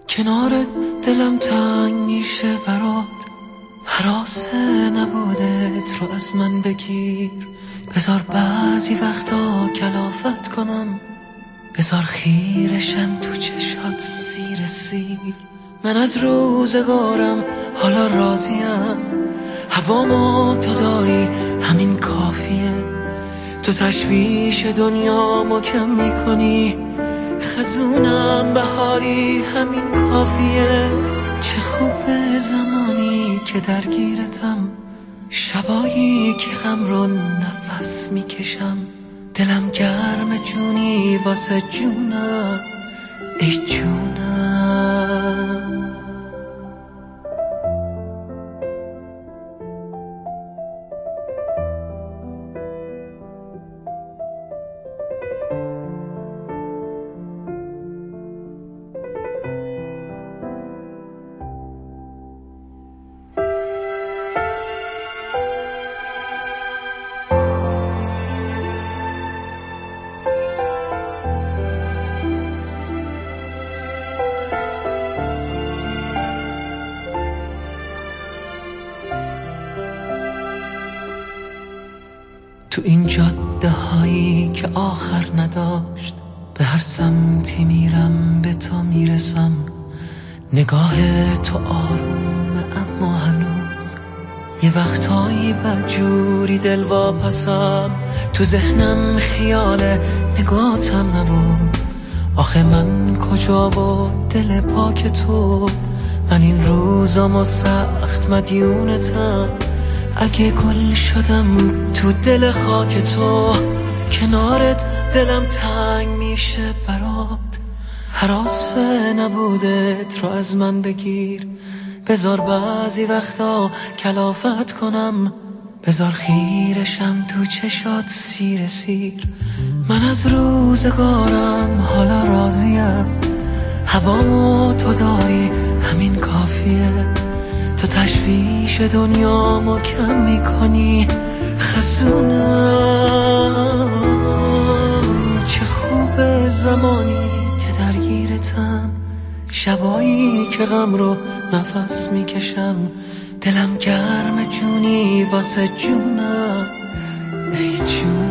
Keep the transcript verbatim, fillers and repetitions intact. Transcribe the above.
کنارت دلم تنگ میشه برات، هراسه نبودت رو از من بگیر. بذار بعضی وقتا کلافت کنم، بذار خیرشم تو چشات سیر سیر. من از روزگارم حالا راضیم، هوامو تو داری همین کافیه. تو تشویش دنیامو کم میکنی، خزونم بهاری همین کافیه. چه خوبه زمانی که درگیرتم، شبایی که غم رو نفس میکشم. دلم گرم جونی واسه جونم، ای جونم. تو این جاده هایی که آخر نداشت، به هر سمتی میرم به تو میرسم. نگاه تو آرومه اما هنوز یه وقتایی بدجوری دل واپسم. تو ذهنم خیال نگاتم نبود، آخه من کجا و دل پاک تو. من این روزامو سخت مدیونتم، اگه گل شدم تو دل خاک تو. کنارت دلم تنگ میشه برات، هراسه نبودت رو از من بگیر. بذار بعضی وقتا کلافت کنم، بذار خیرشم تو چشات سیر سیر. من از روزگارم حالا راضیم، هوامو تو داری همین کافیه. تو تشویش دنیامو کم میکنی، خزونم. چه خوبه زمانی که درگیرتم، شبایی که غم رو نفس میکشم. دلم گرم جونی واسه جونم، ای جونم.